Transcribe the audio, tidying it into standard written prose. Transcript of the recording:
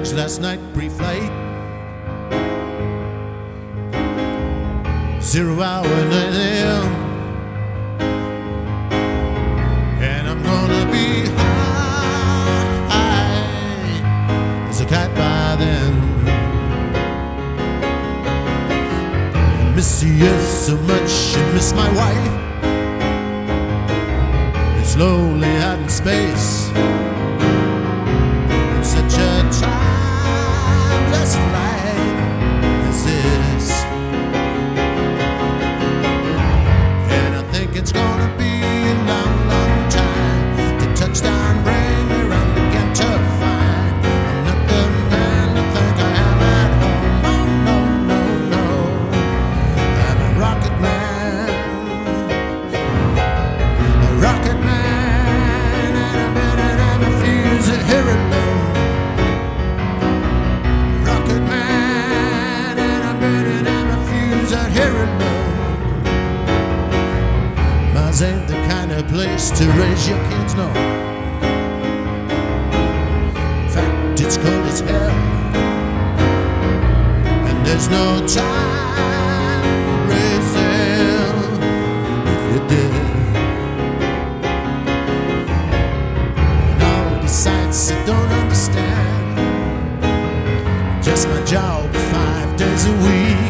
bags last night, pre-flight. 0 hour 9 a.m. And I'm gonna be high as a kite by then. I miss you so much, I miss my wife. It's lonely out in space. It's such a timeless flight as this. And I think it's gonna be a long, long time to touchdown, bring me round again to find I'm not the man I think I am at home. No, no, no, no. I'm a rocket man. A rocket man, and I bet it I'm a fuse a here and low. Rocket man, and I bet it I'm a fuse out here and low. Mars ain't the kind of place to raise your kids, no. In fact, it's cold as hell, and there's no time to raise them if you did. And all the sights I don't understand, just my job 5 days a week.